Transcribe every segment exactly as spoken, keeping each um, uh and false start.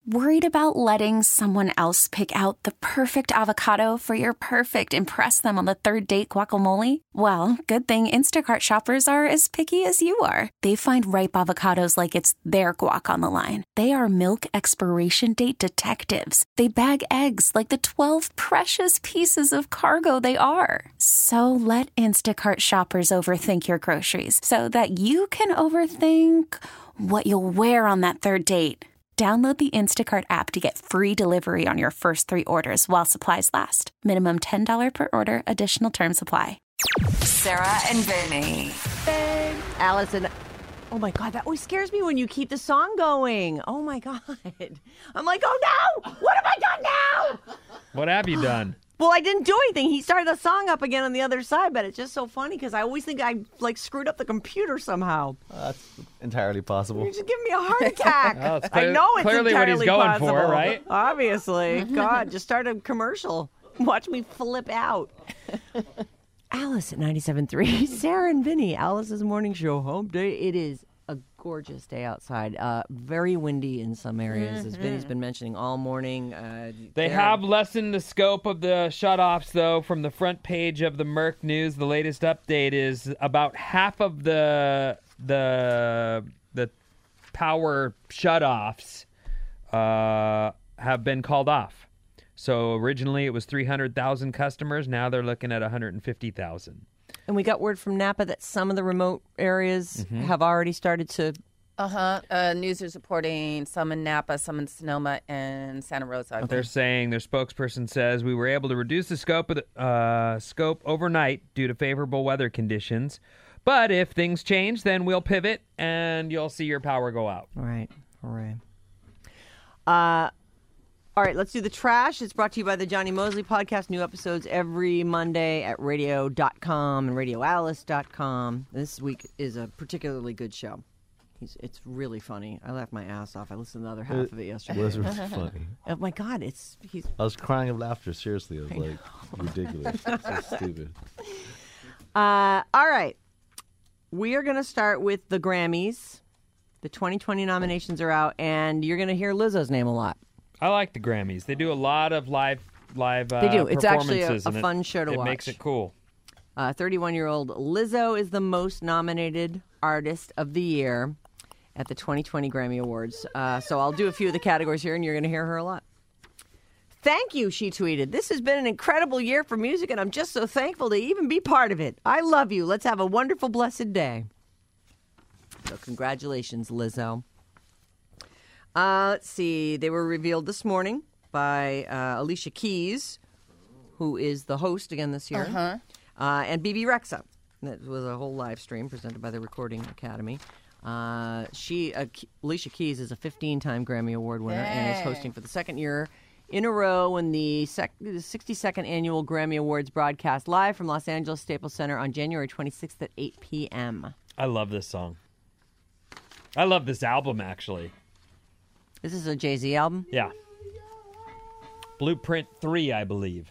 Worried about letting someone else pick out the perfect avocado for your perfect impress them on the third date guacamole? Well, good thing Instacart shoppers are as picky as you are. They find ripe avocados like it's their guac on the line. They are milk expiration date detectives. They bag eggs like the twelve precious pieces of cargo they are. So let Instacart shoppers overthink your groceries so that you can overthink what you'll wear on that third date. Download the Instacart app to get free delivery on your first three orders while supplies last. Minimum ten dollars per order. Additional terms apply. Sarah and Vinny. Babe. Allison. Oh, my God. That always scares me when you keep the song going. Oh, my God. I'm like, oh, no. What have I done now? What have you done? Well, I didn't do anything. He started the song up again on the other side, but it's just so funny because I always think I like screwed up the computer somehow. Uh, that's entirely possible. You're just giving me a heart attack. Well, it's clear, I know it's clearly entirely what he's going possible. for, right? Obviously. God, just start a commercial. Watch me flip out. Alice at ninety-seven point three. Sarah and Vinny, Alice's morning show home day. It is a gorgeous day outside. Uh, very windy in some areas, mm-hmm. as Vinny's been mentioning all morning. Uh, they have lessened the scope of the shutoffs, though, from the front page of the Merck News. The latest update is about half of the the the power shutoffs uh, have been called off. So originally it was three hundred thousand customers. Now they're looking at one hundred fifty thousand. And we got word from Napa that some of the remote areas mm-hmm. have already started to... Uh-huh. Uh, news is reporting some in Napa, some in Sonoma, and Santa Rosa. Okay. They're saying, their spokesperson says, we were able to reduce the scope of the uh, scope overnight due to favorable weather conditions. But if things change, then we'll pivot, and you'll see your power go out. All right. All right. Uh... All right, let's do the trash. It's brought to you by the Johnny Mosley Podcast. New episodes every Monday at radio dot com and radio alice dot com. This week is a particularly good show. He's, it's really funny. I laughed my ass off. I listened to the other half it of it yesterday. It was really funny. Oh, my God. It's he's. I was crying of laughter. Seriously. It was like ridiculous. So stupid. Uh, all right. We are going to start with the Grammys. The twenty twenty nominations are out, and you're going to hear Lizzo's name a lot. I like the Grammys. They do a lot of live live uh, They do. It's actually a, a performances, and fun it, show to it watch. It makes it cool. Uh, thirty-one-year-old Lizzo is the most nominated artist of the year at the twenty twenty Grammy Awards. Uh, so I'll do a few of the categories here, and you're going to hear her a lot. Thank you, she tweeted. This has been an incredible year for music, and I'm just so thankful to even be part of it. I love you. Let's have a wonderful, blessed day. So congratulations, Lizzo. Uh, let's see. They were revealed this morning by uh, Alicia Keys, who is the host again this year, uh-huh. uh, and B B Rexa. That was a whole live stream presented by the Recording Academy. Uh, she, uh, Alicia Keys, is a fifteen-time Grammy Award winner Yay. and is hosting for the second year in a row in the, sec- the sixty-second annual Grammy Awards broadcast live from Los Angeles Staples Center on January twenty-sixth at eight p.m. I love this song. I love this album, actually. This is a Jay-Z album? Yeah. Blueprint three, I believe.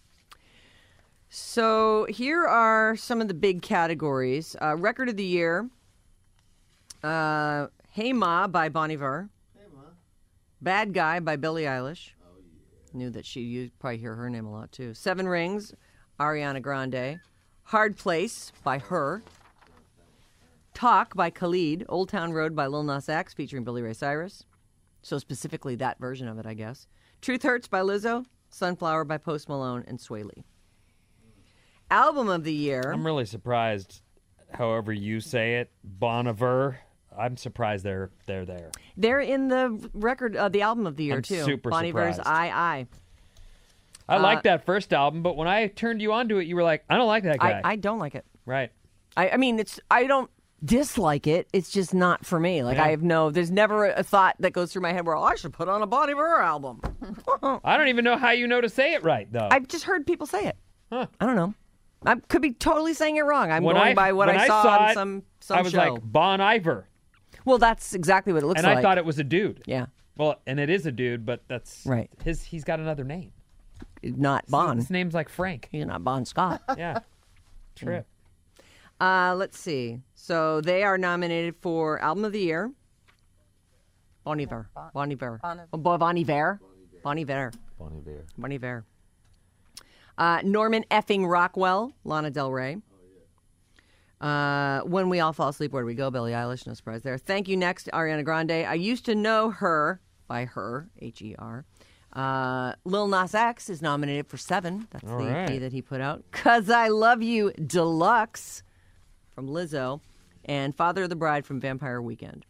So here are some of the big categories. Uh, Record of the Year. Uh, Hey Ma by Bon Iver. Hey Ma. Bad Guy by Billie Eilish. Oh, yeah. Knew that she, you'd probably hear her name a lot, too. Seven Rings, Ariana Grande. Hard Place by Her. Talk by Khalid. Old Town Road by Lil Nas X featuring Billy Ray Cyrus. So specifically that version of it, I guess. Truth Hurts by Lizzo, Sunflower by Post Malone, and Sway Lee. Album of the year. I'm really surprised, however you say it, Bon Iver. I'm surprised they're they're there. They're in the record, uh, the album of the year, I'm too. super Bon Iver's surprised. I, I. I Uh, liked that first album, but when I turned you on to it, you were like, I don't like that guy. I, I don't like it. Right. I, I mean, it's I don't dislike it. It's just not for me. Like, Yeah. I have no, there's never a thought that goes through my head where, oh, I should put on a Bon Iver album. I don't even know how you know to say it right, though. I've just heard people say it. Huh. I don't know. I could be totally saying it wrong. I'm When going I- by what when I I saw, saw on it, some, some I was show. like, Bon Iver. Well, that's exactly what it looks And like. I thought it was a dude. Yeah. Well, and it is a dude, but that's Right. his. He's got another name. Not Bon. His name's like Frank. He's not Bon Scott. Yeah. Trip. Uh, let's see. So they are nominated for Album of the Year, Bon Iver. Bon- Bon Iver. Bon Iver. Oh, Bo- Bon Iver. Bon Iver. Bon Iver. Bon Iver. Uh, Norman effing Rockwell, Lana Del Rey. Uh, When We All Fall Asleep, Where Do We Go? Billie Eilish, no surprise there. Thank You Next, Ariana Grande. I Used to Know Her, by Her, H E R. Uh, Lil Nas X is nominated for Seven. That's All the right. E P that he put out. Cause I Love You Deluxe from Lizzo. And Father of the Bride from Vampire Weekend.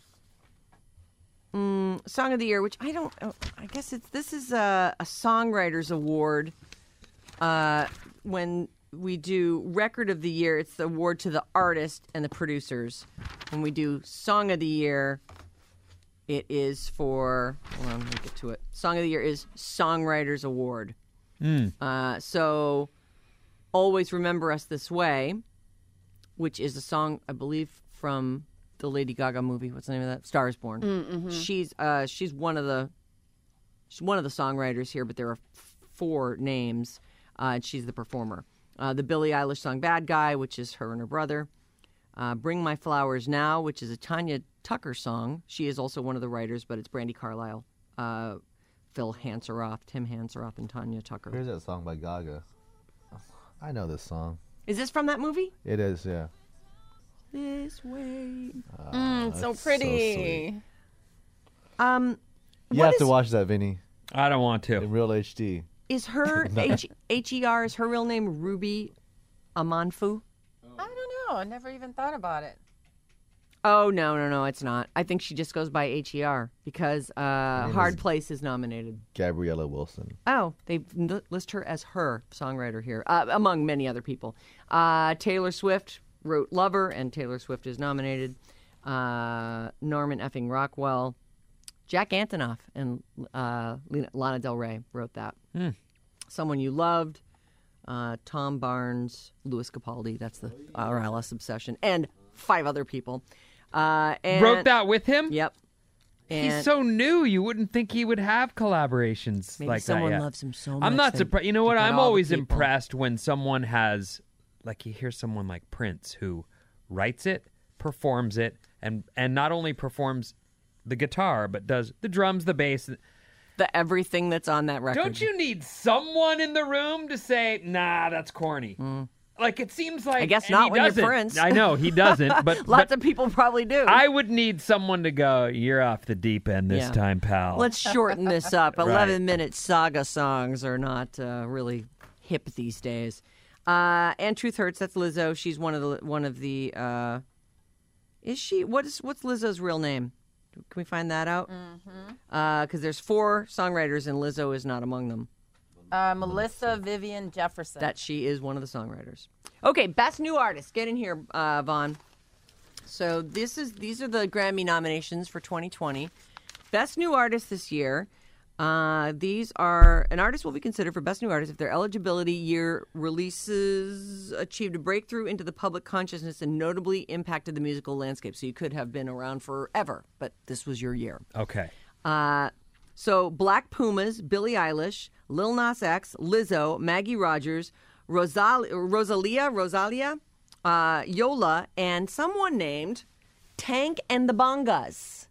Mm, Song of the Year, which I don't, oh, I guess it's, this is a, a songwriter's award. Uh, when we do Record of the Year, it's the award to the artist and the producers. When we do Song of the Year, it is for, hold on, let me get to it. Song of the Year is Songwriter's Award. Mm. Uh, so, Always Remember Us This Way, which is a song, I believe, from the Lady Gaga movie. What's the name of that? Star is Born. Mm-hmm. She's uh, she's one of the she's one of the songwriters here, but there are f- four names, uh, and she's the performer. Uh, the Billie Eilish song "Bad Guy," which is her and her brother. Uh, "Bring My Flowers Now," which is a Tanya Tucker song. She is also one of the writers, but it's Brandi Carlile, uh, Phil Hanseroth, Tim Hanseroth, and Tanya Tucker. Here's that song by Gaga. I know this song. Is this from that movie? It is, yeah. This way. Mm, so that's so pretty. sweet. Um, You what have to is- watch that, Vinny, I don't want to. in real H D. Is her H H E R? Is her real name Ruby Amanfu? I don't know. I never even thought about it. Oh no, no, no, it's not. I think she just goes by H E R because uh, name Hard is- Place is nominated. Gabriella Wilson. Oh, they n- list her as her songwriter here, uh, among many other people. Uh, Taylor Swift wrote Lover, and Taylor Swift is nominated. Uh, Norman effing Rockwell. Jack Antonoff and uh, Lena- Lana Del Rey wrote that. Hmm. Someone You Loved. Uh, Tom Barnes, Louis Capaldi. That's the R L S Obsession. And five other people. Uh, and, Wrote that with him? Yep. And He's so new. You wouldn't think he would have collaborations maybe like someone that. yet. loves him so much. I'm not they surprised. You know what? get I'm all the always people. impressed when someone has, like, you hear someone like Prince who writes it, performs it, and and not only performs the guitar but does the drums, the bass. The everything that's on that record. Don't you need someone in the room to say, "Nah, that's corny"? Like it seems like I guess and not he when you're doesn't. Prince. I know he doesn't, but Lots but of people probably do. I would need someone to go. You're off the deep end this Yeah. time, pal. Let's shorten this up. eleven-minute saga songs are not uh, really hip these days. Uh, and Truth Hurts. That's Lizzo. She's one of the one of the. Uh, is she? What is what's Lizzo's real name? Can we find that out? Because mm-hmm. uh, there's four songwriters and Lizzo is not among them. Uh, Melissa Vivian Jefferson. That she is one of the songwriters. Okay, best new artist. Get in here, uh, Vaughn. So this is these are the Grammy nominations for twenty twenty. Best new artist this year. Uh, these are an artist will be considered for best new artist if their eligibility year releases achieved a breakthrough into the public consciousness and notably impacted the musical landscape. So you could have been around forever, but this was your year. okay. Uh, so Black Pumas, Billie Eilish, Lil Nas X, Lizzo, Maggie Rogers, Rosal- Rosalia, Rosalia, uh, Yola, and someone named Tank and the Bangas.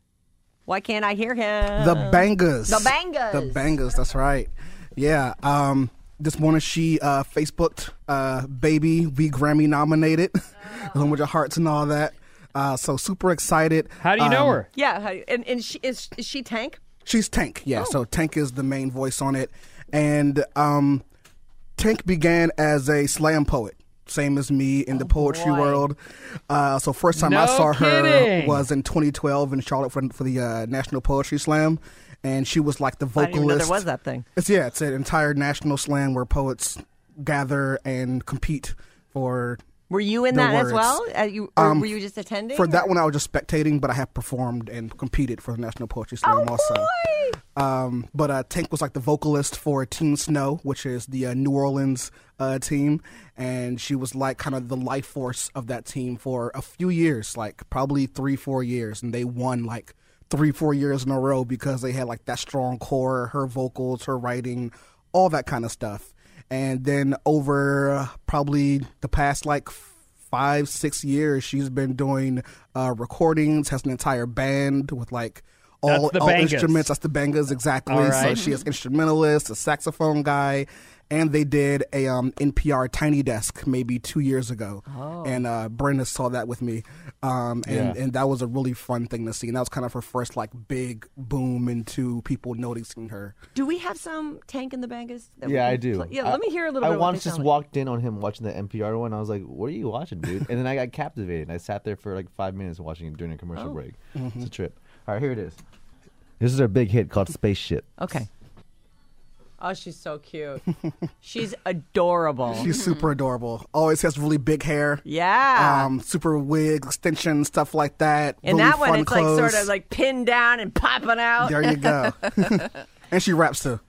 Why can't I hear him? The Bangers. The Bangas. The Bangers, that's right. Yeah. Um, this morning she uh, Facebooked uh, Baby, we Grammy nominated, along with your hearts and all that. Uh, so super excited. How do you know Um, her? Yeah, how- and, and she, is, is she Tank? She's Tank, yeah. Oh. So Tank is the main voice on it. And um, Tank began as a slam poet, same as me in the poetry boy. world. Uh, so first time No I saw her kidding. was in twenty twelve in Charlotte for, for the uh, National Poetry Slam. And she was like the I vocalist. didn't even know there was that thing. It's yeah, it's an entire national slam where poets gather and compete for. Were you in The that as words. well? Uh, you, or Um, were you just attending? For that or- one, I was just spectating, but I have performed and competed for the National Poetry Slam Oh, also. boy! Um, but uh, Tank was like the vocalist for Teen Snow, which is the uh, New Orleans uh, team, and she was like kind of the life force of that team for a few years, like probably three, four years, and they won like three, four years in a row because they had like that strong core, her vocals, her writing, all that kind of stuff. And then over uh, probably the past like five, six years, she's been doing uh, recordings, has an entire band with like all, That's the all Bangas. instruments. That's the Bangas, exactly. All So right. she has instrumentalist, a saxophone guy, and they did a um, N P R Tiny Desk maybe two years ago. Oh. And uh, Brenda saw that with me. Um, and, Yeah. and that was a really fun thing to see. And that was kind of her first like big boom into people noticing her. Do we have some Tank in the Bangas? that we Yeah, can I do. play? Yeah, I- let me hear a little I bit of what once they just sound like. walked in on him watching the N P R one. I was like, "What are you watching, dude?" And then I got captivated. I sat there for like five minutes watching it during a commercial Oh. break. It's a trip. All right, here it is. This is their big hit called "Spaceship." Okay. Oh, she's so cute. She's adorable. She's super adorable. Always has really big hair. yeah. Um, super wig, extensions, stuff like that. and really that one, fun it's clothes. like sort of like pinned down and popping out. There you go. And she raps too.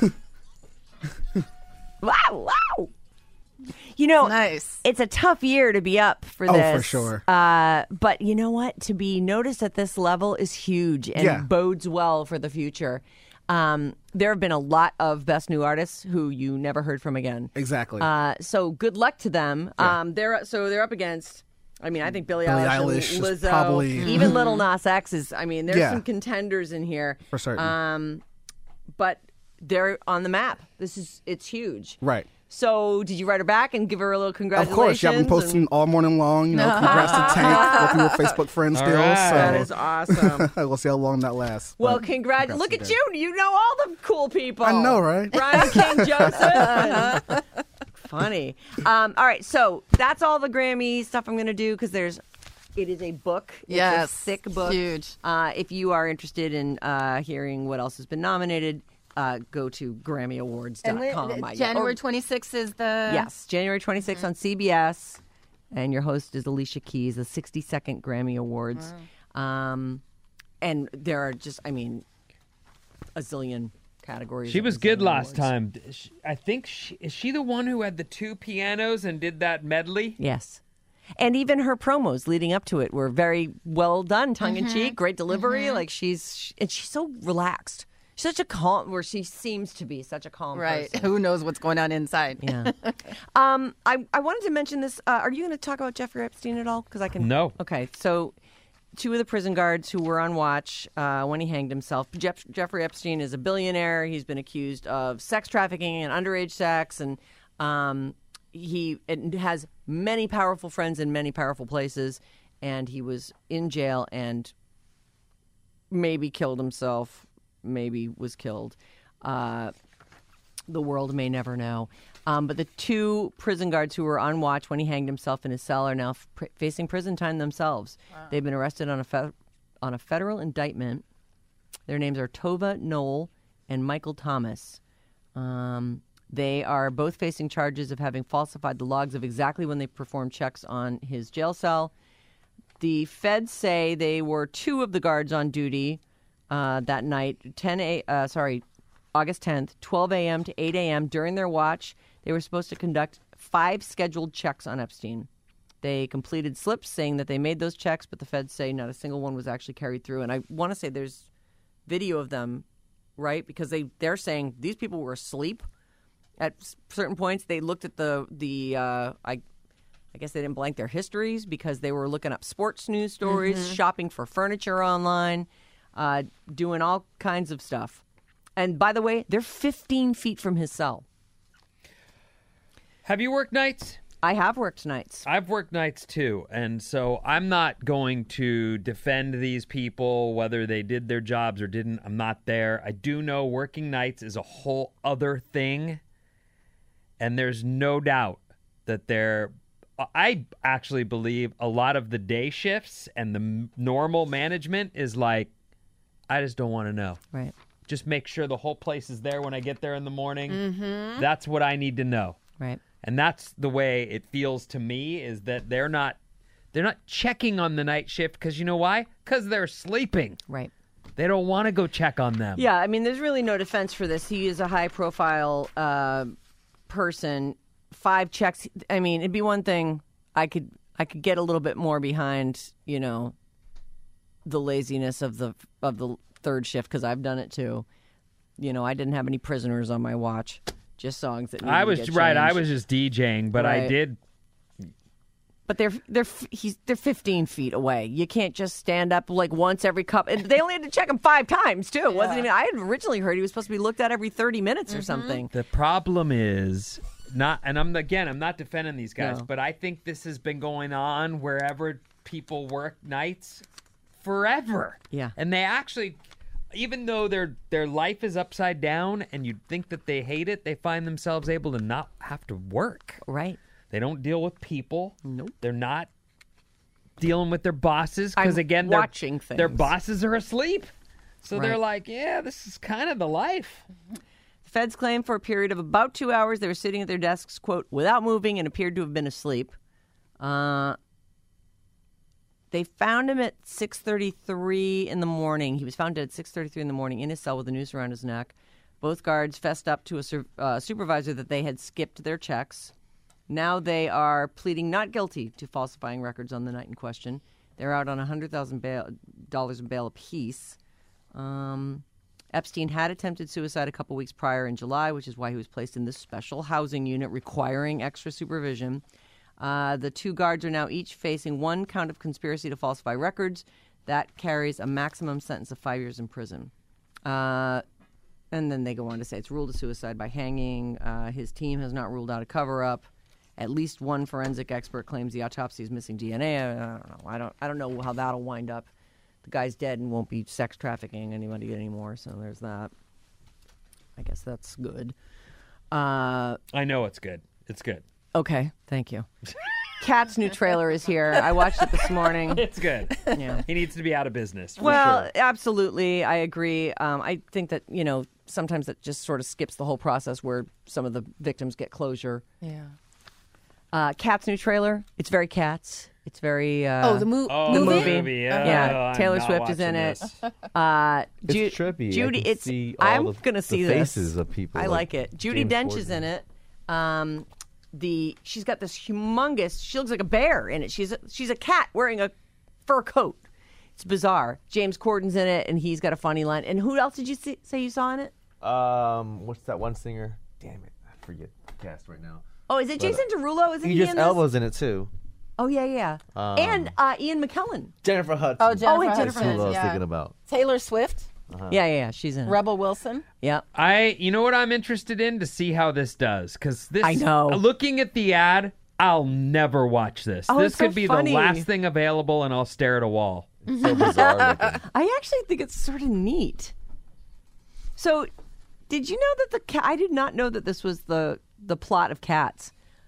Wow, wow. You know, Nice. it's a tough year to be up for Oh, this. for sure. Uh, but you know what? To be noticed at this level is huge and Yeah. bodes well for the future. Um, there have been a lot of best new artists who you never heard from again. Exactly. Uh, so good luck to them. Um, they're so they're up against. I mean, I think Billie, Billie Eilish, Eilish and is Lizzo, probably- even Little Nas X is. I mean, there's Yeah. some contenders in here For certain. Um, but they're on the map. This is it's huge. Right. So, did you write her back and give her a little Of congratulations? course, yeah, I've been posting and- all morning long. You know, congrats to Tank. We're Facebook friends All still. right. That is So awesome. we'll see how long that lasts. Well, But congrats! congrats Look to at them. you. You know all the cool people. I know, right? Brian King Joseph. Funny. Um, all right, so that's all the Grammy stuff I'm going to do because there's. It is a book. It's Yes, a thick book. huge. Uh, if you are interested in uh, hearing what else has been nominated, uh, go to Grammy Awards dot com. And I- when- January or- twenty-sixth is the Yes, January twenty-sixth on C B S. And your host is Alicia Keys, the sixty-second Grammy Awards. Um, and there are just, I mean, a zillion categories. She of was a good zillion last awards. time. Sh- I think she, is she the one who had the two pianos and did that medley? Yes. And even her promos leading up to it were very well done, tongue in cheek, great delivery. Like she's, and she's so relaxed. She's such a calm, where she seems to be such a calm right. person. Who knows what's going on inside? Yeah. um, I, I wanted to mention this. Uh, are you going to talk about Jeffrey Epstein at all? Because I can. No. Okay. So, two of the prison guards who were on watch uh, when he hanged himself. Jeff, Jeffrey Epstein is a billionaire. He's been accused of sex trafficking and underage sex, and um, he it has many powerful friends in many powerful places. And he was in jail and maybe killed himself. Maybe was killed. Uh, the world may never know. Um, but the two prison guards who were on watch when he hanged himself in his cell are now f- pr- facing prison time themselves. They've been arrested on a fe- on a federal indictment. Their names are Tova Knoll and Michael Thomas. Um, they are both facing charges of having falsified the logs of exactly when they performed checks on his jail cell. The feds say they were two of the guards on duty uh, that night, ten a. Uh, sorry, August tenth, twelve a.m. to eight a.m. During their watch, they were supposed to conduct five scheduled checks on Epstein. They completed slips saying that they made those checks, but the feds say not a single one was actually carried through. And I want to say there's video of them, right? Because they they're saying these people were asleep at s- certain points. They looked at the the uh, I. I guess they didn't blank their histories because they were looking up sports news stories, shopping for furniture online, uh, doing all kinds of stuff. And by the way, they're fifteen feet from his cell. Have you worked nights? I have worked nights. I've worked nights too, and so I'm not going to defend these people whether they did their jobs or didn't. I'm not there. I do know working nights is a whole other thing, and there's no doubt that they're I actually believe a lot of the day shifts and the m- normal management is like, I just don't want to know. Right. Just make sure the whole place is there when I get there in the morning. Mm-hmm. That's what I need to know. Right. And that's the way it feels to me, is that they're not they're not checking on the night shift because you know why? Because they're sleeping. Right. They don't want to go check on them. Yeah, I mean, there's really no defense for this. He is a high-profile uh, person. Five checks. I mean, it'd be one thing. I could I could get a little bit more behind, you know, the laziness of the of the third shift because I've done it too. You know, I didn't have any prisoners on my watch, just songs that needed I to was get right. I changed. was just DJing, but I Right. did But they're they're he's they're fifteen feet away. You can't just stand up like once every couple. They only had to check him five times too. It wasn't even. I had originally heard he was supposed to be looked at every thirty minutes or mm-hmm. something. The problem is not, and I'm again, I'm not defending these guys, No. but I think this has been going on wherever people work nights forever. Yeah, and they actually, even though their their life is upside down, and you'd think that they hate it, they find themselves able to not have to work. Right. They don't deal with people. Nope. They're not dealing with their bosses because, I'm again, watching their, their things. bosses are asleep. So Right. they're like, yeah, this is kind of the life. The feds claim for a period of about two hours they were sitting at their desks, quote, without moving and appeared to have been asleep. Uh, they found him at six thirty-three in the morning. He was found dead at six thirty-three in the morning in his cell with a noose around his neck. Both guards fessed up to a sur- uh, supervisor that they had skipped their checks. Now they are pleading not guilty to falsifying records on the night in question. They're out on one hundred thousand dollars in bail apiece. Um, Epstein had attempted suicide a couple weeks prior in July, which is why he was placed in this special housing unit requiring extra supervision. Uh, the two guards are now each facing one count of conspiracy to falsify records. That carries a maximum sentence of five years in prison. Uh, and then they go on to say it's ruled a suicide by hanging. Uh, his team has not ruled out a cover-up. At least one forensic expert claims the autopsy is missing D N A. I don't know. I don't. I don't know how that'll wind up. The guy's dead and won't be sex trafficking anybody anymore. So there's that. I guess that's good. Uh, I know it's good. It's good. okay, thank you. Cat's new trailer is here. I watched it this morning. It's good. Yeah. He needs to be out of business. For Well, sure. absolutely. I agree. Um, I think that, you know, sometimes it just sort of skips the whole process where some of the victims get closure. Yeah. Uh, Cat's new trailer. It's very Cats. It's very. Uh, Oh, the, mo- Oh, the movie? movie. movie. Yeah, Yeah, Oh, I'm Taylor not Swift is in watching it. this. Uh, It's Ju- trippy. I Judy, can it's. see all I'm the- gonna see the this. faces of people, I like like it. Judy James Dench is Corden. in it. Um, the she's got this humongous. She looks like a bear in it. She's a, she's a cat wearing a fur coat. It's bizarre. James Corden's in it, and he's got a funny line. And who else did you see, say you saw in it? Um, what's that one singer? Damn it, I forget the cast right now. Oh, is it But, uh, Jason Derulo? Isn't he Idris in this? Elba's in it too. Oh yeah, yeah. Um, and uh, Ian McKellen. Jennifer Hudson. Oh, Jennifer wait, That's Jennifer who I Hudson. was Yeah. thinking about. Taylor Swift, Uh-huh. Yeah, yeah, yeah. She's in it. Rebel Wilson. Yep. I, you know what I'm interested in to see how this does, because this. I know. Looking at the ad, I'll never watch this. Oh, this it's so could be funny. the last thing available, and I'll stare at a wall. So bizarre looking. I actually think it's sort of neat. So, did you know that the cat? I did not know that this was the the plot of Cats.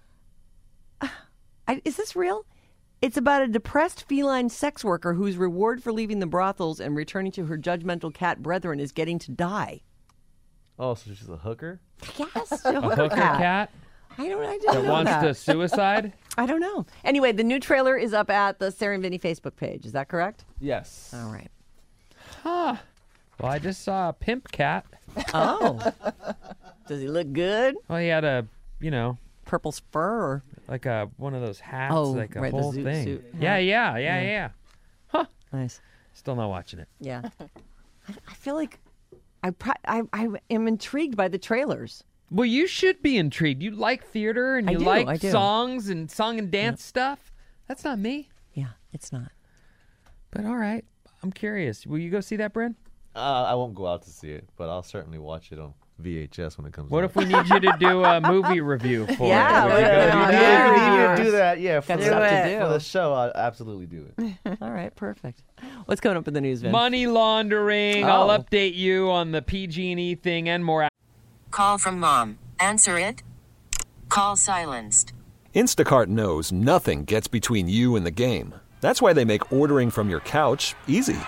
I, is this real? It's about a depressed feline sex worker whose reward for leaving the brothels and returning to her judgmental cat brethren is getting to die. Oh, so she's a hooker? Yes, A hooker cat I don't. I didn't that know wants that. to suicide. I don't know. Anyway, the new trailer is up at the Sarah and Vinny Facebook page. Is that correct? Yes. All right. Huh. Well, I just saw a pimp cat. Oh. Does he look good? Well, he had a, you know, Purple spur or like a one of those hats, Oh, like a right, the whole zoot thing. suit Yeah, hat. yeah, yeah, yeah, yeah. nice? Still not watching it. Yeah. I, I feel like I, pro- I I am intrigued by the trailers. Well, you should be intrigued. You like theater and I you do, like I do. songs and song and dance stuff. That's not me. Yeah, it's not. But all right. I'm curious. Will you go see that, Bryn? Uh, I won't go out to see it, but I'll certainly watch it on V H S when it comes What out. if we need you to do a movie review for Yeah, it? Would you yeah, go do yeah, that? yeah. If you need Yeah. to do that, yeah, for, Got the, stuff to do. for the show, I'll absolutely do it. All right, perfect. What's coming up in the news, Vin? Money laundering. Oh. I'll update you on the P G and E thing and more. Call from mom. Answer it. Call silenced. Instacart knows nothing gets between you and the game. That's why they make ordering from your couch easy.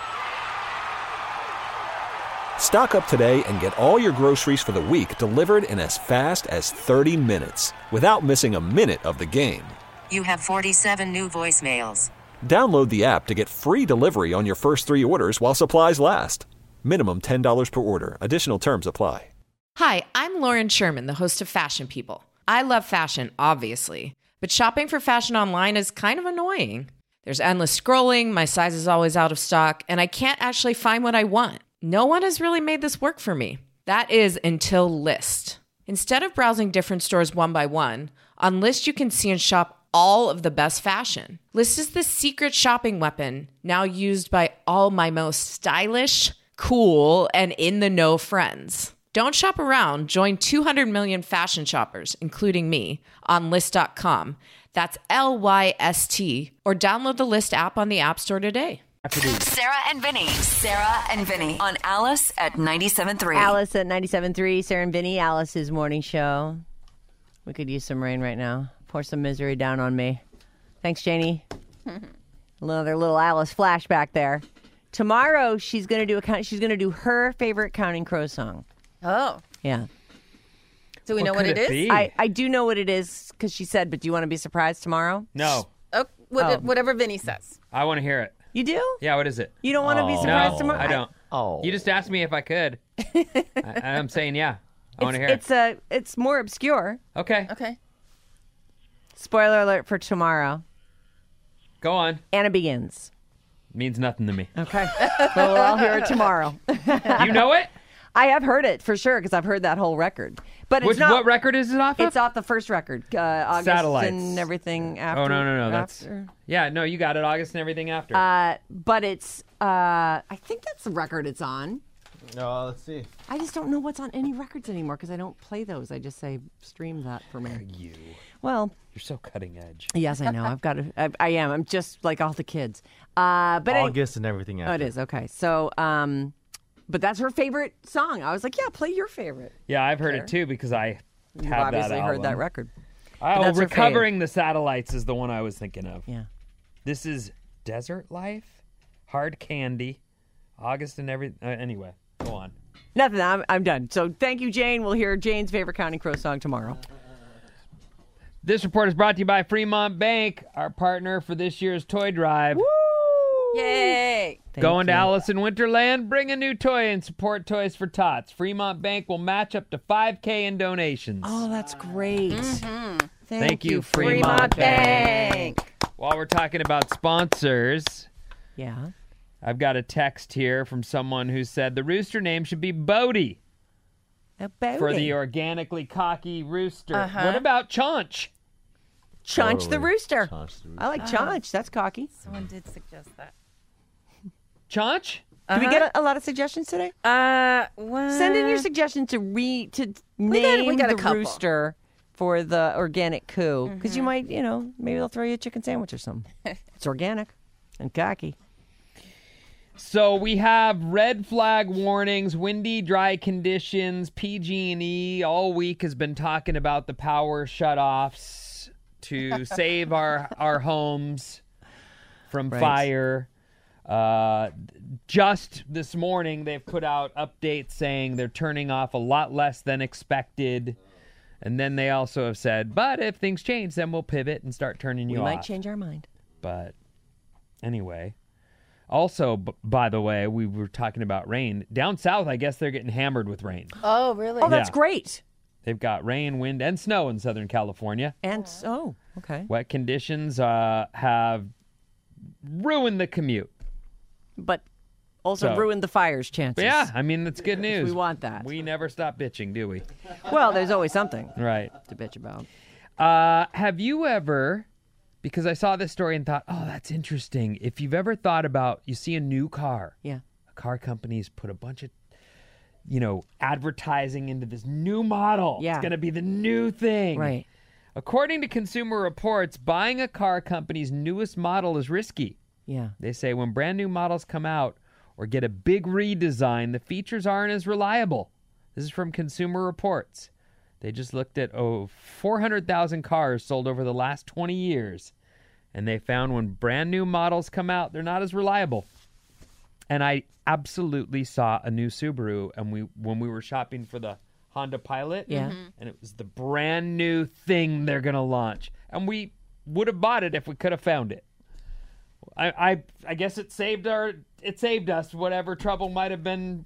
Stock up today and get all your groceries for the week delivered in as fast as thirty minutes without missing a minute of the game. You have forty-seven new voicemails. Download the app to get free delivery on your first three orders while supplies last. Minimum ten dollars per order. Additional terms apply. Hi, I'm Lauren Sherman, the host of Fashion People. I love fashion, obviously, but shopping for fashion online is kind of annoying. There's endless scrolling, my size is always out of stock, and I can't actually find what I want. No one has really made this work for me. That is until Lyst. Instead of browsing different stores one by one, on Lyst you can see and shop all of the best fashion. Lyst is the secret shopping weapon now used by all my most stylish, cool, and in-the-know friends. Don't shop around. Join two hundred million fashion shoppers, including me, on Lyst dot com. That's L Y S T. Or download the Lyst app on the App Store today. Sarah and Vinny. Sarah and Vinny on Alice at ninety-seven point three. Alice at ninety-seven point three. Sarah and Vinny, Alice's morning show. We could use some rain right now. Pour some misery down on me. Thanks, Janie. Another little Alice flashback there. Tomorrow she's gonna do a she's gonna do her favorite Counting Crows song. Oh. Yeah. Do we know what it is? I, I do know what it is because she said, but do you want to be surprised tomorrow? No. Oh, what, Oh. Whatever Vinny says. I want to hear it. You do? Yeah, what is it? You don't want to be No, surprised tomorrow? I don't. Oh. You just asked me if I could. I, I'm saying yeah. I want to hear It's a it's more obscure. it. Okay. Okay. Spoiler alert for tomorrow. Go on. Anna Begins. Means nothing to me. Okay. Well, I'll hear it tomorrow. You know it? I have heard it for sure because I've heard that whole record. But it's Which, not. what record is it off of? It's off the first record. Uh, August Satellites. and everything after. Oh, no, no, no. That's. after. Yeah, no, you got it. August and everything after. Uh, but it's. Uh, I think that's the record it's on. No, let's see. I just don't know what's on any records anymore because I don't play those. I just say stream that for me. you. Well, You're so cutting edge. yes, I know. I've got to. I, I am. I'm just like all the kids. Uh, but any- August and everything after. Oh, it is okay. So, um, but that's her favorite song. I was like, yeah, play your favorite. Yeah, I've heard Fair. it too because I You've have obviously that heard that album. record. Oh, But that's her Recovering the Satellites is the one I was thinking of. Yeah. This is Desert Life, Hard Candy, August and every. Uh, anyway, go on. Nothing. I'm, I'm done. So thank you, Jane. We'll hear Jane's favorite Counting Crows song tomorrow. This report is brought to you by Fremont Bank, our partner for this year's toy drive. Woo! Yay! Thank Going to you. Alice in Winterland, bring a new toy and support Toys for Tots. Fremont Bank will match up to five K in donations. Oh, that's great. Mm-hmm. Thank, Thank you, Fremont, Fremont Bank. Bank. While we're talking about sponsors, Yeah. I've got a text here from someone who said the rooster name should be Bodie A Bodie. for the organically cocky rooster. Uh-huh. What about Chaunch? Chunch the Totally. Rooster. Chaunch the I like Chunch. That's cocky. Someone did suggest that. Chaunch? Did we get a, a lot of suggestions today? Uh, well, Send in your suggestion to re to We got- name we got a the couple. rooster for the organic coup because you might, you know, maybe they'll throw you a chicken sandwich or something. It's organic and cocky. So we have red flag warnings, windy, dry conditions. P G and E all week has been talking about the power shutoffs to save our our homes from Right. fire. Uh, just this morning, they've put out updates saying they're turning off a lot less than expected. And then they also have said, but if things change, then we'll pivot and start turning you We off. might change our mind. But anyway, also, b- by the way, we were talking about rain. Down south, I guess they're getting hammered with rain. Oh, really? Oh, that's Yeah. great. They've got rain, wind, and snow in Southern California. And oh, okay. Wet conditions uh, have ruined the commute. But also So- ruined the fire's chances. But yeah, I mean, that's good news. We want that. We never stop bitching, do we? Well, there's always something Right. to bitch about. Uh, have you ever, because I saw this story and thought, oh, that's interesting. If you've ever thought about, you see a new car. Yeah. Car companies put a bunch of, you know, advertising into this new model. Yeah. It's going to be the new thing. Right. According to Consumer Reports, buying a car company's newest model is risky. Yeah. They say when brand new models come out or get a big redesign, the features aren't as reliable. This is from Consumer Reports. They just looked at oh, four hundred thousand cars sold over the last twenty years, and they found when brand new models come out, they're not as reliable. And I absolutely saw a new Subaru, and we when we were shopping for the Honda Pilot, Yeah. and it was the brand new thing they're going to launch. And we would have bought it if we could have found it. I, I I guess it saved our it saved us whatever trouble might have been.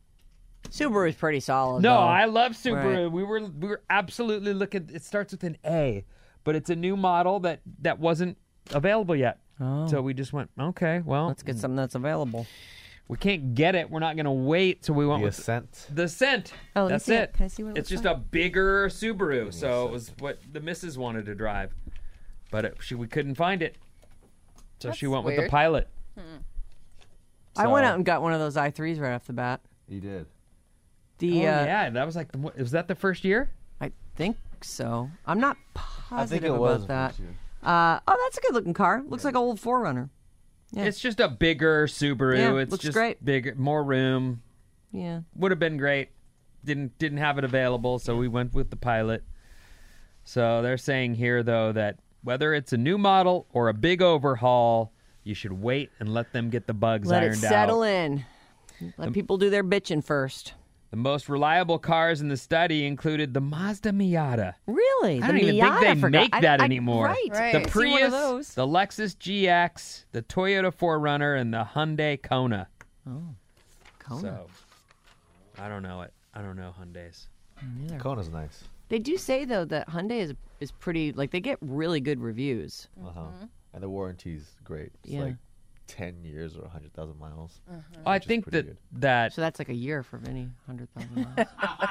Subaru is pretty solid. No, though. I love Subaru. Right. We were we were absolutely looking. It starts with an A, but it's a new model that that wasn't available yet. Oh. So we just went, okay, well, Let's get something that's available. we can't get it. We're not going to wait. So we went The with Ascent. the Scent. Oh, let me That's see it. it. Can I see what it It's looks just a bigger Subaru. So it was what the missus wanted to drive. but it, she we couldn't find it, so That's she went with the weird. Pilot. Hmm. I went So- out and got one of those i threes right off the bat. You did. The oh, uh, yeah, that was like the, was that the first year? I think so. I'm not I think positive it was about the that. first year. Uh, oh, that's a good looking car. Looks like an old four runner. Yeah. It's just a bigger Subaru. Yeah, it's looks just great. bigger, more room. Yeah. Would have been great. Didn't didn't have it available, so we went with the Pilot. So they're saying here though that whether it's a new model or a big overhaul, you should wait and let them get the bugs Let it ironed settle out. in. Let people do their bitching first. The most reliable cars in the study included the Mazda Miata. Really? I The don't even Miata, think they forgot- make I- that I- anymore. Right. Right. The I've seen one of Prius, those. the Lexus G X, the Toyota four runner, and the Hyundai Kona. Oh, Kona. So, I don't know it. I don't know Hyundais. Neither. Kona's nice. They do say though that Hyundai is is pretty like they get really good reviews. Uh-huh. And the warranty's great. It's Yeah. like ten years or one hundred thousand miles. I which is think pretty that good. that So that's like a year for Vinny, hundred thousand miles.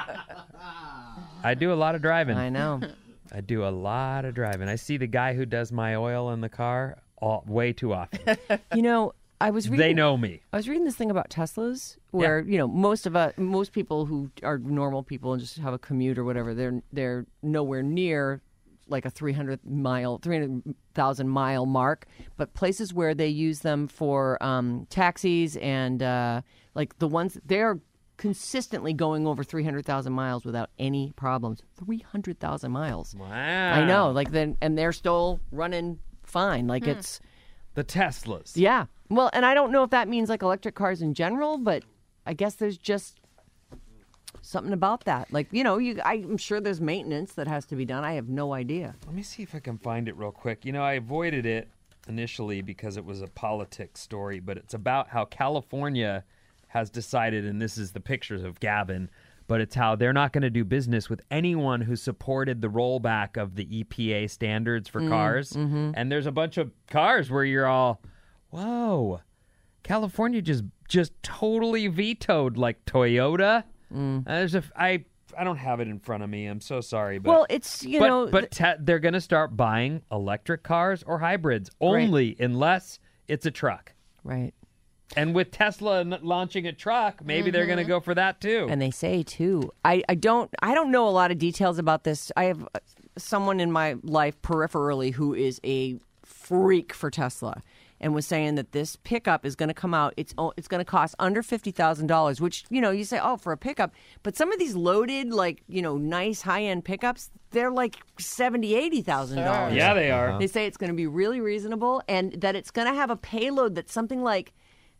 I do a lot of driving. I know. I do a lot of driving. I see the guy who does my oil in the car all, way too often. You know, I was reading. They know me. I was reading this thing about Teslas, where you know most of us, most people who are normal people and just have a commute or whatever, they're they're nowhere near like a three hundred mile, three hundred thousand mile mark. But places where they use them for um, taxis and uh, like the ones they're consistently going over three hundred thousand miles without any problems. Three hundred thousand miles. Wow. I know. Like then, and they're still running fine. Like it's. The Teslas. Yeah. Well, and I don't know if that means like electric cars in general, but I guess there's just something about that. Like, you know, you I'm sure there's maintenance that has to be done. I have no idea. Let me see if I can find it real quick. You know, I avoided it initially because it was a politics story, but it's about how California has decided, and this is the pictures of Gavin, but it's how they're not going to do business with anyone who supported the rollback of the E P A standards for cars. mm-hmm. And there's a bunch of cars where you're all, whoa, California just just totally vetoed like Toyota. Mm. Uh, there's a, I, I don't have it in front of me. I'm so sorry. But, Well, it's, you but, know, But te- they're going to start buying electric cars or hybrids Right. only unless it's a truck. Right. And with Tesla n- launching a truck, maybe they're going to go for that too. And they say too. I, I don't I don't know a lot of details about this. I have uh, someone in my life peripherally who is a freak for Tesla and was saying that this pickup is going to come out. It's o- it's going to cost under fifty thousand dollars, which, you know, you say, oh, for a pickup. But some of these loaded, like, you know, nice high-end pickups, they're like seventy thousand dollars, eighty thousand dollars. Yeah, they are. They say it's going to be really reasonable and that it's going to have a payload that's something like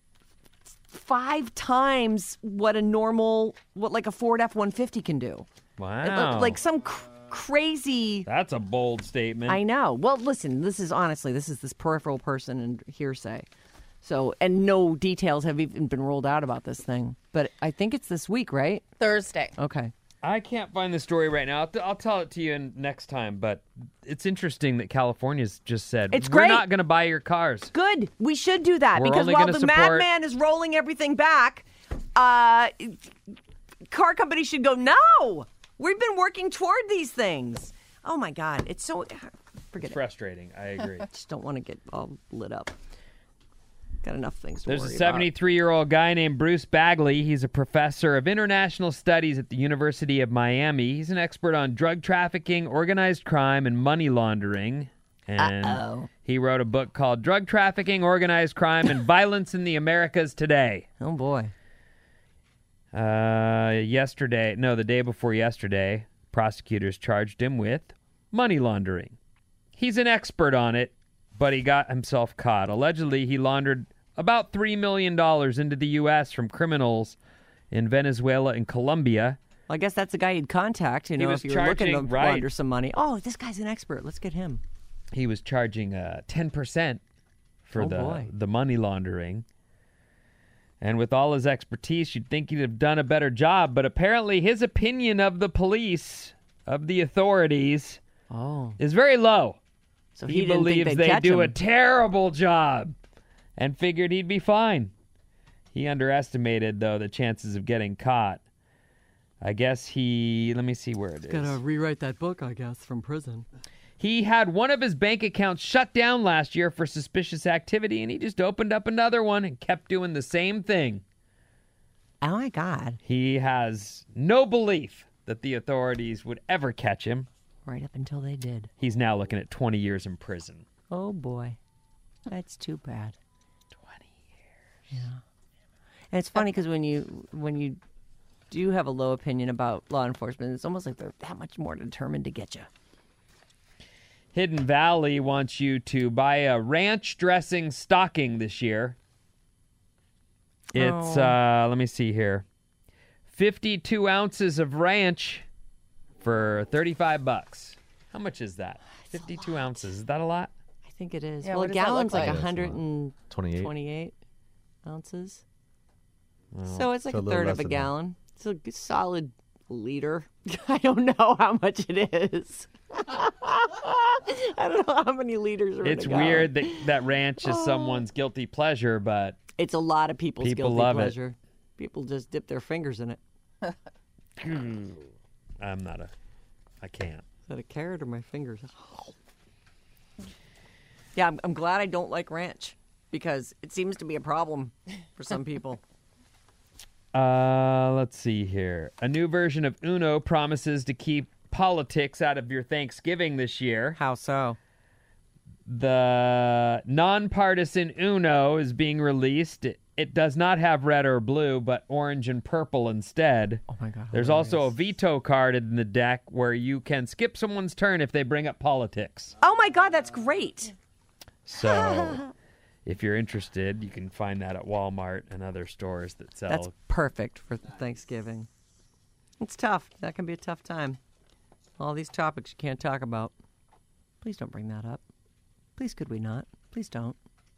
five times what a normal, what like a Ford F one fifty can do. Wow. Like some cr- crazy. That's a bold statement. I know. Well, listen, this is honestly, this is this peripheral person and hearsay. So, and no details have even been rolled out about this thing. But I think it's this week, right? Thursday. Okay. I can't find the story right now. I'll, t- I'll tell it to you in, next time. But it's interesting that California's just said, It's we're great. not going to buy your cars. Good. We should do that We're because only while gonna the support- madman is rolling everything back, uh, car companies should go, no, we've been working toward these things. Oh, my God. It's so, forget It's it. frustrating. I agree. I just don't want to get all lit up. Got enough things to There's a worry about. seventy-three-year-old guy named Bruce Bagley. He's a professor of international studies at the University of Miami. He's an expert on drug trafficking, organized crime, and money laundering. And Uh-oh. he wrote a book called Drug Trafficking, Organized Crime, and Violence in the Americas Today. Oh, boy. Uh, yesterday, no, the day before yesterday, prosecutors charged him with money laundering. He's an expert on it, but he got himself caught. Allegedly, he laundered about three million dollars into the U S from criminals in Venezuela and Colombia. Well, I guess that's the guy you'd contact, you He know, was if you were looking to charging- right. launder some money. Oh, this guy's an expert. Let's get him. He was charging uh, ten percent for Oh, the, boy. the money laundering. And with all his expertise, you'd think he'd have done a better job. But apparently his opinion of the police, of the authorities, Oh. is very low. So he, he didn't think believes they'd they catch do a him. terrible job and figured he'd be fine. He underestimated, though, the chances of getting caught. I guess he, let me see where it is. Gotta rewrite that book, I guess, from prison. He had one of his bank accounts shut down last year for suspicious activity, and he just opened up another one and kept doing the same thing. Oh, my God. He has no belief that the authorities would ever catch him. Right up until they did. He's now looking at twenty years in prison. Oh, boy. That's too bad. twenty years. Yeah. And it's funny because when you when you do have a low opinion about law enforcement, it's almost like they're that much more determined to get you. Hidden Valley wants you to buy a ranch dressing stocking this year. It's, Oh. uh, let me see here. fifty-two ounces of ranch for thirty-five bucks. How much is that? fifty-two ounces. Is that a lot? I think it is. Yeah, well, what a does that gallon's look like like? one hundred twenty-eight ounces. So it's like so a a little third less of a than that. gallon. It's a good solid liter. I don't know how much it is. I don't know how many liters are It's in a gallon. weird that, that ranch is someone's guilty pleasure, but It's a lot of people's People guilty love it. pleasure. People just dip their fingers in it. I'm not a... I can't. Is that a carrot or my fingers? Yeah, I'm, I'm glad I don't like ranch because it seems to be a problem for some people. Uh, let's see here. A new version of Uno promises to keep politics out of your Thanksgiving this year. How so? The nonpartisan Uno is being released. It, it does not have red or blue, but orange and purple instead. Oh my God. There's also a veto card in the deck where you can skip someone's turn if they bring up politics. Oh my God, that's great. So if you're interested, you can find that at Walmart and other stores that sell. That's perfect for Thanksgiving. It's tough. That can be a tough time. All these topics you can't talk about. Please don't bring that up. Please could we not? Please don't.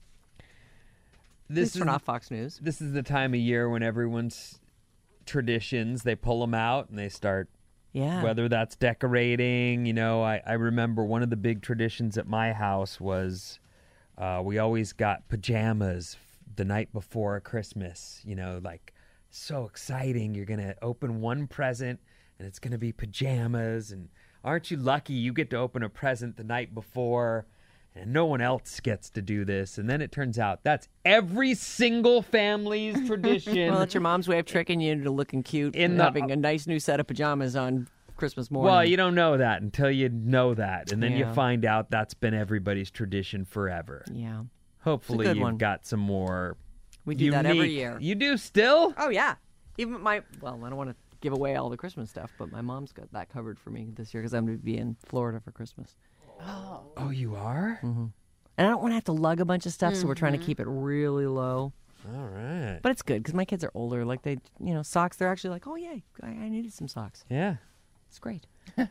This Please turn off Fox News. This is the time of year when everyone's traditions, they pull them out and they start, Yeah. whether that's decorating. You know, I, I remember one of the big traditions at my house was uh, we always got pajamas the night before Christmas. You know, like so exciting. You're going to open one present and it's going to be pajamas. And aren't you lucky you get to open a present the night before? And no one else gets to do this. And then it turns out that's every single family's tradition. Well, it's your mom's way of tricking you into looking cute In and the- having a nice new set of pajamas on Christmas morning. Well, you don't know that until you know that. And then you Yeah. find out that's been everybody's tradition forever. Yeah. Hopefully good you've one. got some more We do that every unique- year. You do still? Oh, yeah. Even my, well, I don't want to give away all the Christmas stuff, but my mom's got that covered for me this year because I'm going to be in Florida for Christmas. Oh, you are? Mm-hmm. And I don't want to have to lug a bunch of stuff, so we're trying to keep it really low. All right. But it's good because my kids are older. Like, they, you know, socks, they're actually like, oh, yeah, I, I needed some socks. Yeah. It's great.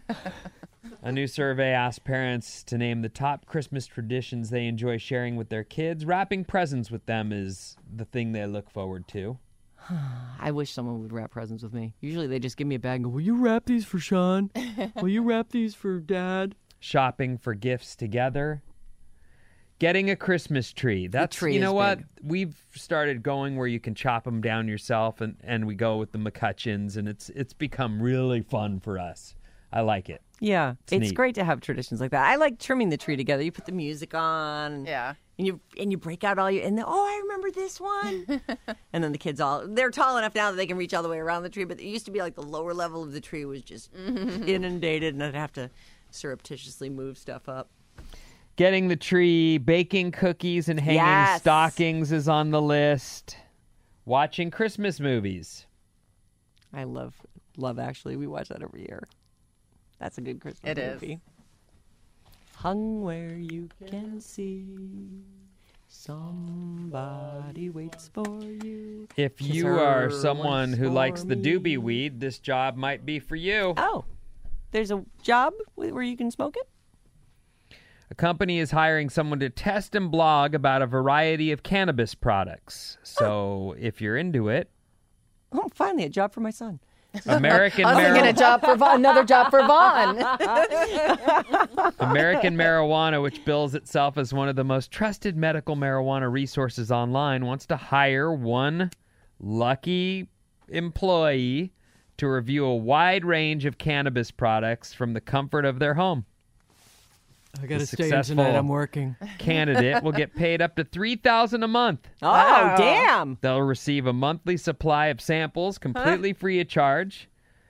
A new survey asked parents to name the top Christmas traditions they enjoy sharing with their kids. Wrapping presents with them is the thing they look forward to. I wish someone would wrap presents with me. Usually they just give me a bag and go, will you wrap these for Sean? Will you wrap these for Dad? Shopping for gifts together. Getting a Christmas tree. That's tree you know is what? big. We've started going where you can chop them down yourself, and, and we go with the McCutcheons, and it's it's become really fun for us. I like it. Yeah, It's it's, neat. great to have traditions like that. I like trimming the tree together. You put the music on. Yeah. And you and you break out all your and then, oh, I remember this one. And then the kids all they're tall enough now that they can reach all the way around the tree, but it used to be like the lower level of the tree was just inundated, and I'd have to surreptitiously move stuff up. Getting the tree, baking cookies, and hanging Yes. stockings is on the list. Watching Christmas movies. I love Love Actually. We watch that every year. That's a good Christmas It is. movie. Hung where you can see, somebody waits for you. If Kiss you her are someone once who for likes the me. doobie weed, this job might be for you. Oh, there's a job wh- where you can smoke it? A company is hiring someone to test and blog about a variety of cannabis products. So if you're into it, Oh, finally, a job for my son. American I was thinking a Marijuana. job for Vaughn, another job for Vaughn. American Marijuana, which bills itself as one of the most trusted medical marijuana resources online, wants to hire one lucky employee to review a wide range of cannabis products from the comfort of their home. I gotta The stay in successful tonight. I'm working. Candidate will get paid up to three thousand dollars a month. Oh, wow. Damn. They'll receive a monthly supply of samples completely huh? free of charge.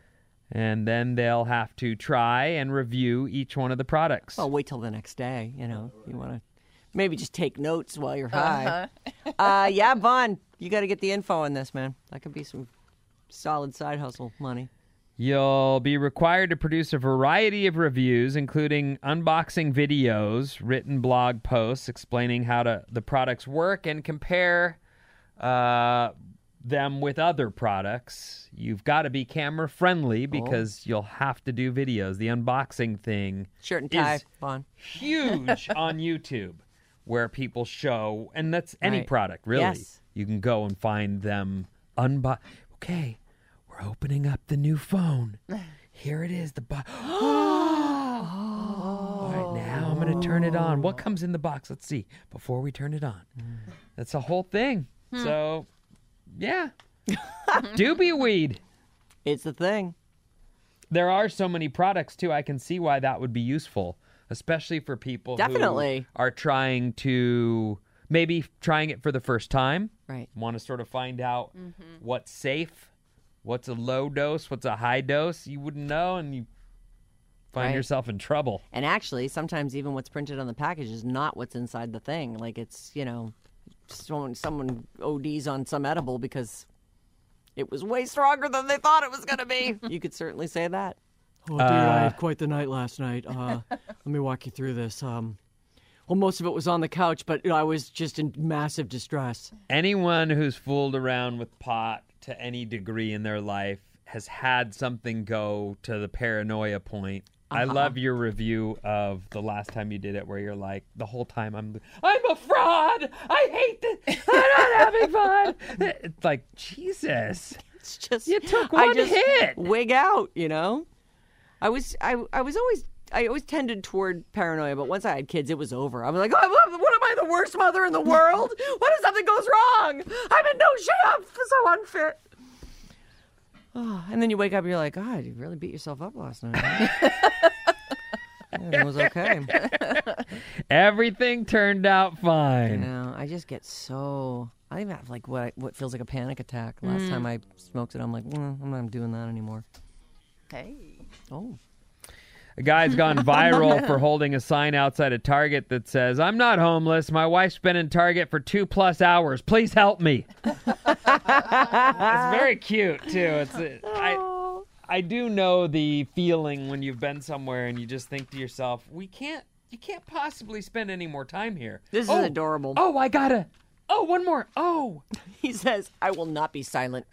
And then they'll have to try and review each one of the products. Well, wait till the next day. You know, you want to maybe just take notes while you're high. Uh-huh. uh, yeah, Vaughn, you got to get the info on this, man. That could be some solid side hustle money. You'll be required to produce a variety of reviews, including unboxing videos, written blog posts explaining how to, the products work, and compare uh, them with other products. You've got to be camera friendly because oh. you'll have to do videos. The unboxing thing shirt and tie, is Vaughn. huge on YouTube, where people show, and that's any right. product, really. Yes. You can go and find them unbox. Okay. We're opening up the new phone. Here it is. The box. Oh. All right, now I'm going to turn it on. What comes in the box? Let's see. Before we turn it on. That's a whole thing. Hmm. So, yeah. Doobie weed. It's a thing. There are so many products, too. I can see why that would be useful, especially for people Definitely. who are trying to, maybe trying it for the first time. Right. Want to sort of find out mm-hmm. what's safe. What's a low dose? What's a high dose? You wouldn't know, and you find right. yourself in trouble. And actually, sometimes even what's printed on the package is not what's inside the thing. Like it's, you know, someone, someone O Ds on some edible because it was way stronger than they thought it was going to be. You could certainly say that. Oh, dear, uh, I had quite the night last night. Uh, let me walk you through this. Um, well, most of it was on the couch, but you know, I was just in massive distress. Anyone who's fooled around with pot to any degree in their life has had something go to the paranoia point. Uh-huh. I love your review of the last time you did it where you're like, the whole time I'm I'm a fraud. I hate this. I'm not having fun. It's like, Jesus. It's just you took one I just hit. Wig out, you know? I was I I was always I always tended toward paranoia, but once I had kids, it was over. I was like, oh, what am I, the worst mother in the world? What if something goes wrong? I'm in no shape. I'm so unfit. Oh, and then you wake up and you're like, God, you really beat yourself up last night. Huh? Yeah, it was okay. Everything turned out fine. You know, I just get so... I even have like what I, what feels like a panic attack. Last mm. time I smoked it, I'm like, mm, I'm not doing that anymore. Hey. Oh. A guy's gone viral for holding a sign outside a Target that says, I'm not homeless. My wife's been in Target for two plus hours. Please help me. It's very cute, too. It's I, I do know the feeling when you've been somewhere and you just think to yourself, we can't, you can't possibly spend any more time here. This oh, is adorable. Oh, I gotta. Oh, one more. Oh. He says, I will not be silent.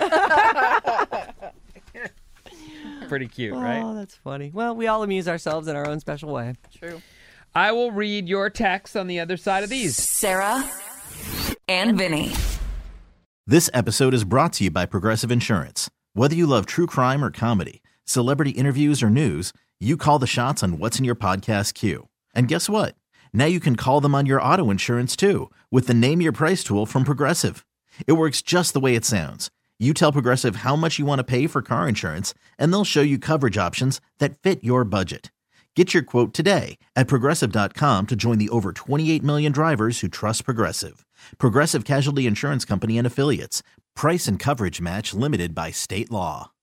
Pretty cute, right? Oh, that's funny. Well, we all amuse ourselves in our own special way. True. I will read your text on the other side of these. Sarah and Vinny. This episode is brought to you by Progressive Insurance. Whether you love true crime or comedy, celebrity interviews or news, you call the shots on what's in your podcast queue. And guess what? Now you can call them on your auto insurance too with the Name Your Price tool from Progressive. It works just the way it sounds. You tell Progressive how much you want to pay for car insurance, and they'll show you coverage options that fit your budget. Get your quote today at Progressive dot com to join the over twenty-eight million drivers who trust Progressive. Progressive Casualty Insurance Company and Affiliates. Price and coverage match limited by state law.